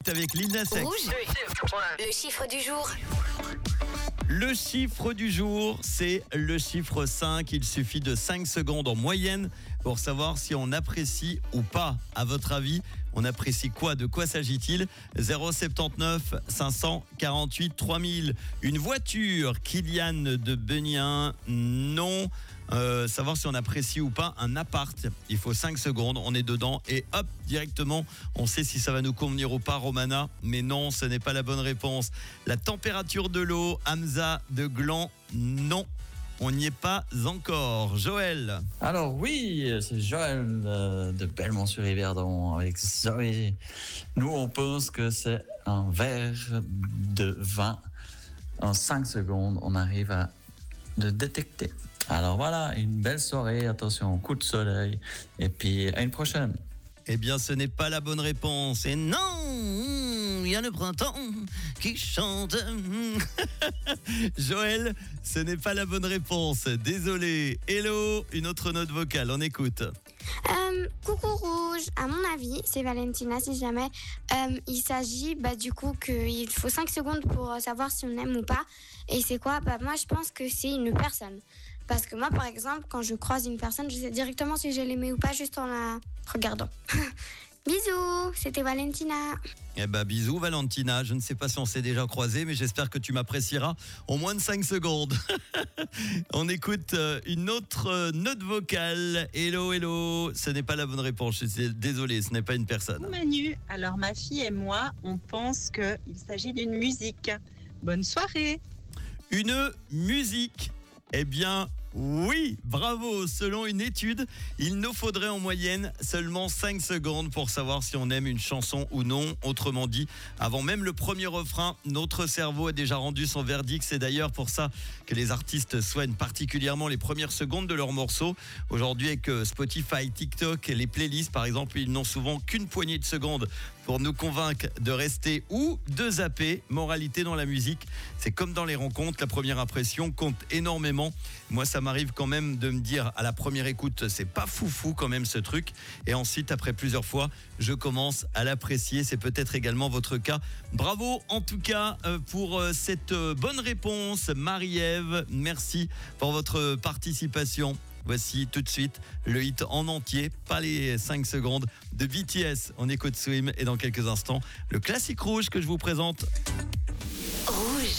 avec Lina Sex. Rouge. Le chiffre du jour. Le chiffre du jour, c'est le chiffre 5. Il suffit de 5 secondes en moyenne pour savoir si on apprécie ou pas. À votre avis, on apprécie quoi? De quoi s'agit-il? 079 548 3000. Une voiture, Kylian de Benien? Non. Savoir si on apprécie ou pas un appart. Il faut 5 secondes, on est dedans et hop, directement, on sait si ça va nous convenir ou pas, Romana. Mais non, ce n'est pas la bonne réponse. La température de l'eau, Hamza de Gland? Non, on n'y est pas encore. Joël? Alors oui, c'est Joël de Belmont-sur-Yverdon avec Zoé. Nous, on pense que c'est un verre de vin. En 5 secondes, on arrive à le détecter. Alors voilà, une belle soirée, attention, coup de soleil, et puis à une prochaine. Eh bien, ce n'est pas la bonne réponse. Et non, il y a le printemps qui chante. Joël, ce n'est pas la bonne réponse. Désolé. Hello, une autre note vocale, on écoute. Coucou Rouge, à mon avis, c'est Valentina si jamais. Il s'agit du coup qu'il faut 5 secondes pour savoir si on aime ou pas. Et c'est quoi? Moi je pense que c'est une personne. Parce que moi par exemple, quand je croise une personne, je sais directement si je l'aimais ou pas juste en la regardant. Bisous, c'était Valentina. Eh ben, bisous Valentina. Je ne sais pas si on s'est déjà croisés, mais j'espère que tu m'apprécieras en moins de 5 secondes. On écoute une autre note vocale. Hello, hello. Ce n'est pas la bonne réponse. Je suis désolé, ce n'est pas une personne. Manu, alors ma fille et moi, on pense qu'il s'agit d'une musique. Bonne soirée. Une musique. Eh bien, oui, bravo. Selon une étude, il nous faudrait en moyenne seulement 5 secondes pour savoir si on aime une chanson ou non. Autrement dit, avant même le premier refrain, notre cerveau a déjà rendu son verdict. C'est d'ailleurs pour ça que les artistes soignent particulièrement les premières secondes de leurs morceaux. Aujourd'hui, avec Spotify, TikTok et les playlists, par exemple, ils n'ont souvent qu'une poignée de secondes pour nous convaincre de rester ou de zapper. Moralité dans la musique, c'est comme dans les rencontres, la première impression compte énormément. Moi, ça m'arrive quand même de me dire à la première écoute, c'est pas foufou quand même ce truc. Et ensuite, après plusieurs fois, je commence à l'apprécier. C'est peut-être également votre cas. Bravo en tout cas pour cette bonne réponse, Marie-Ève. Merci pour votre participation. Voici tout de suite le hit en entier, pas les 5 secondes de BTS. On écoute Swim et dans quelques instants, le classique rouge que je vous présente. Rouge.